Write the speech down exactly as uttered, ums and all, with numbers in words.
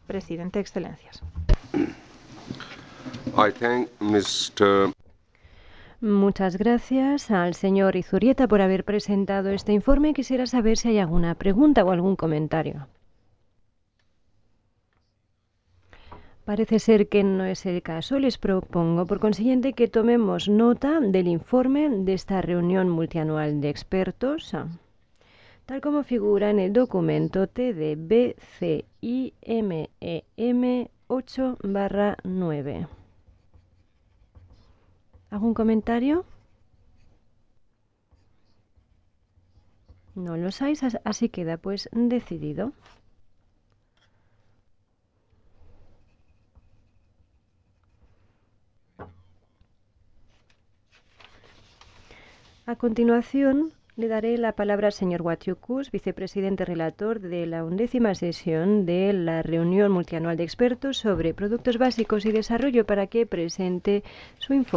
Presidente, excelencias. I thank mister Muchas gracias al señor Izurieta por haber presentado este informe. Quisiera saber si hay alguna pregunta o algún comentario. Parece ser que no es el caso. Les propongo, por consiguiente, que tomemos nota del informe de esta reunión multianual de expertos, tal como figura en el documento T D B C I M E M ocho barra nueve. ¿Algún comentario? No los hay, así queda pues decidido. A continuación, le daré la palabra al señor Watiukus, vicepresidente relator de la undécima sesión de la reunión multianual de expertos sobre productos básicos y desarrollo, para que presente su informe.